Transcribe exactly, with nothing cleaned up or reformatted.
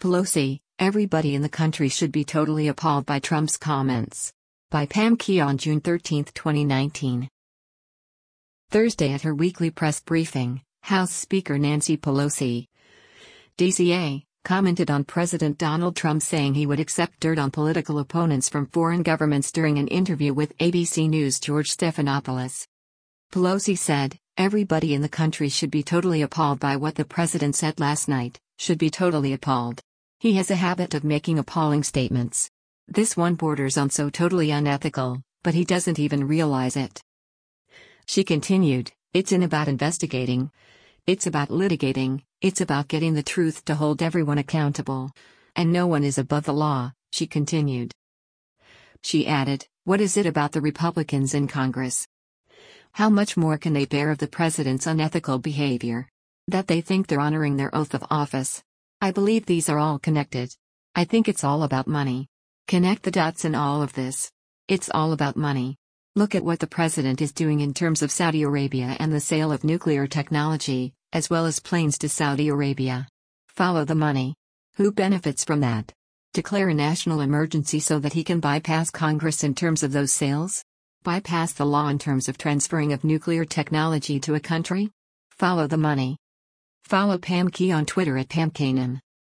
Pelosi, everybody in the country should be totally appalled by Trump's comments. By Pam Key on June thirteenth, twenty nineteen. Thursday at her weekly press briefing, House Speaker Nancy Pelosi, D C A, commented on President Donald Trump saying he would accept dirt on political opponents from foreign governments during an interview with A B C News' George Stephanopoulos. Pelosi said, "Everybody in the country should be totally appalled by what the president said last night, should be totally appalled. He has a habit of making appalling statements. This one borders on so totally unethical, but he doesn't even realize it." She continued, "It's in about investigating. It's about litigating, it's about getting the truth to hold everyone accountable. And no one is above the law," she continued. She added, "What is it about the Republicans in Congress? How much more can they bear of the president's unethical behavior? That they think they're honoring their oath of office? I believe these are all connected. I think it's all about money. Connect the dots in all of this. It's all about money. Look at what the president is doing in terms of Saudi Arabia and the sale of nuclear technology, as well as planes to Saudi Arabia. Follow the money. Who benefits from that? Declare a national emergency so that he can bypass Congress in terms of those sales? Bypass the law in terms of transferring of nuclear technology to a country? Follow the money." Follow Pam Key on Twitter at Pam Kanem.